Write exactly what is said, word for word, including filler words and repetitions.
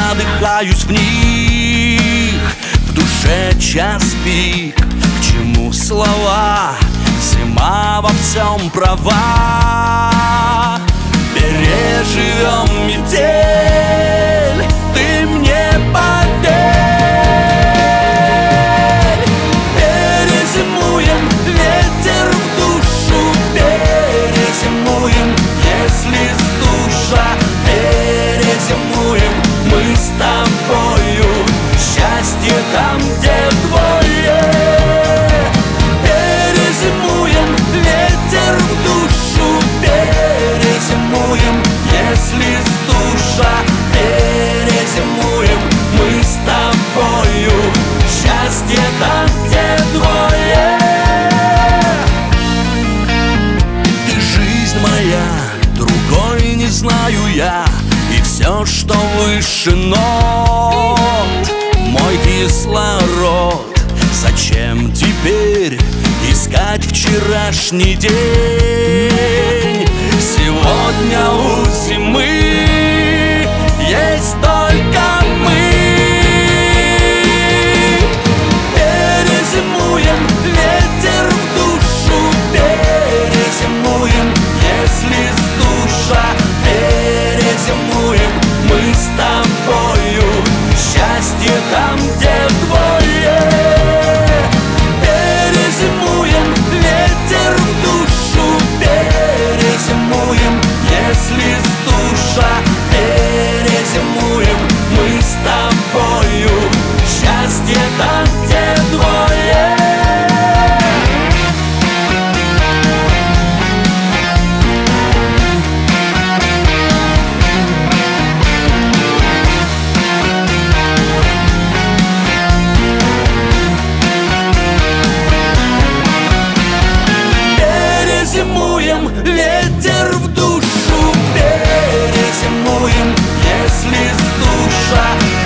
задыхаюсь в них. В душе час пик, к чему слова? Зима во всем права. Переживем метель, ты мне поверь. Перезимуем, ветер в душу, перезимуем, если стужа. Перезимуем мы с тобою, счастье там, где двое. Перезимуем, ветер в душу, перезимуем, если стужа. Перезимуем мы с тобою, счастье там, где двое. Ты жизнь моя, другой не знаю я, и все, что выше нот, мой кислород. Зачем теперь искать вчерашний день? Сегодня у зимы есть только мы. Перезимуем, ветер в душу, перезимуем, если стужа. Перезимуем мы с тобою, счастье там, где двое. Перезимуем, ветер в душу, перезимуем, если стужа. Перезимуем мы с тобою, счастье там, где двое. Перезимуем, ветер в душу, перезимуем, если стужа.